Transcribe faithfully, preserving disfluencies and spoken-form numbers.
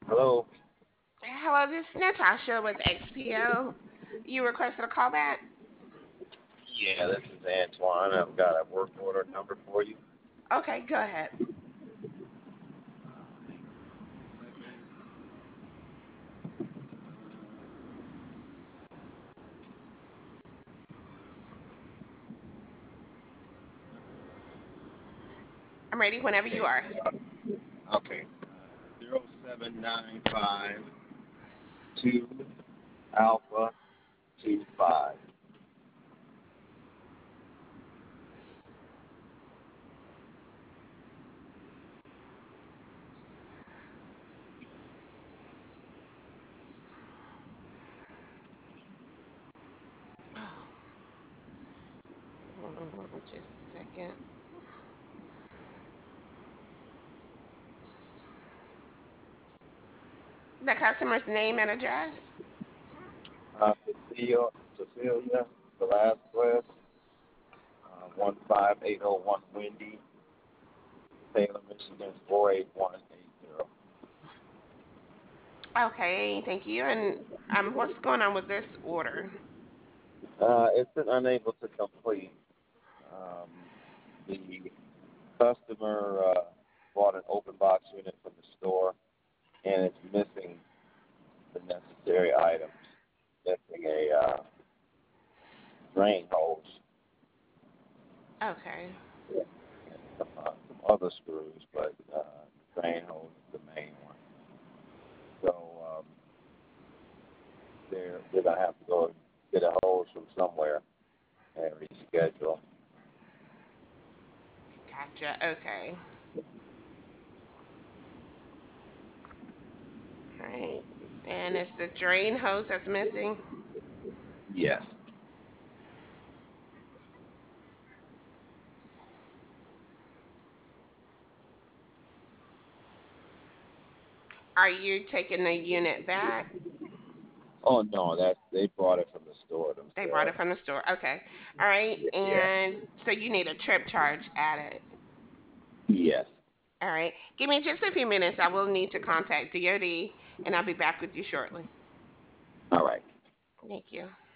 Hello. Hello, this is Natasha with X P O. You requested a call back? Yeah, this is Antoine. I've got a work order number for you. Okay, go ahead. I'm ready whenever you Okay. are. Okay. Zero seven nine five two Alpha two five. Oh, hold on just a second. The customer's name and address? Uh, Cecilia, Cecilia Velasquez, uh, one five eight zero one Wendy, Taylor, Michigan four eight one eight zero. Okay, thank you. And um, what's going on with this order? Uh, it's been unable to complete. Um, the customer uh, bought an open box unit from the store, and it's missing the necessary items. Missing a uh, drain hose, Okay, and some, uh, some other screws, but uh, the drain hose is the main one. So um, they're they're gonna have to go get a hose from somewhere and reschedule. gotcha. Okay, all right. And it's the drain hose that's missing. Yes. Are you taking the unit back? Oh no, that's they brought it from the store They brought it themselves. from the store. Okay, all right. Yeah. And so you need a trip charge added. Yes. All right. Give me just a few minutes. I will need to contact D O D and I'll be back with you shortly. All right. Thank you.